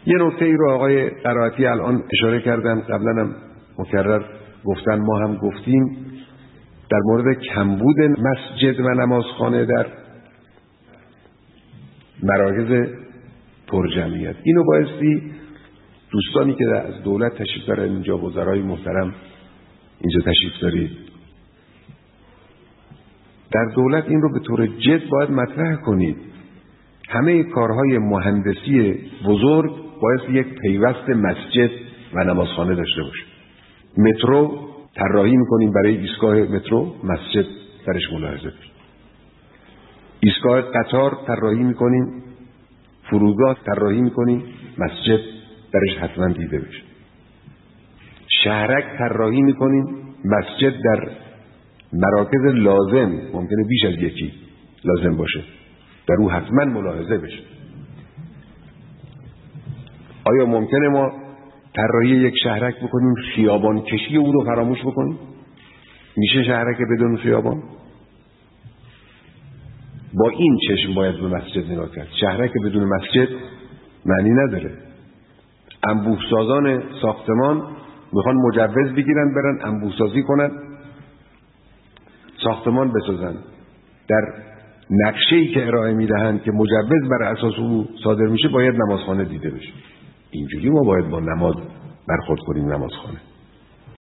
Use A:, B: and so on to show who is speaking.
A: یه نکته ای رو آقای قرائتی الان اشاره کردن، قبلا هم مکرر گفتن، ما هم گفتیم، در مورد کمبود مسجد و نمازخانه در مراکز پرجمعیت. اینو بایستی دوستانی که از دولت تشریف دارن اینجا، وزرای محترم اینجا تشریف دارید، در دولت این رو به طور جد باید مطرح کنید. همه کارهای مهندسی بزرگ باید یک پیوست مسجد و نمازخانه داشته باشه. مترو طراحی میکنیم، برای ایستگاه مترو مسجد درش ملاحظه بشه. ایستگاه قطار طراحی میکنیم، فرودگاه طراحی میکنیم، مسجد درش حتما دیده بشه. شهرک طراحی میکنیم، مسجد در مراکز لازم، ممکنه بیش از یکی لازم باشه، در او حتما ملاحظه بشه. آیا ممکنه ما طراحی یک شهرک بکنیم، خیابان کشی او رو فراموش بکنیم؟ میشه شهرک بدون خیابان؟ با این چشم باید به مسجد نگاه کرد. شهرک بدون مسجد معنی نداره. انبوهسازان ساختمان میخوان مجوز بگیرن برن انبوهسازی کنن، ساختمان بسازن، در نقشه‌ای که ارائه میدهند که مجوز بر اساس او صادر میشه باید نمازخانه دیده بشه. اینجوری ما باید با نماز برخورد کنیم. نمازخانه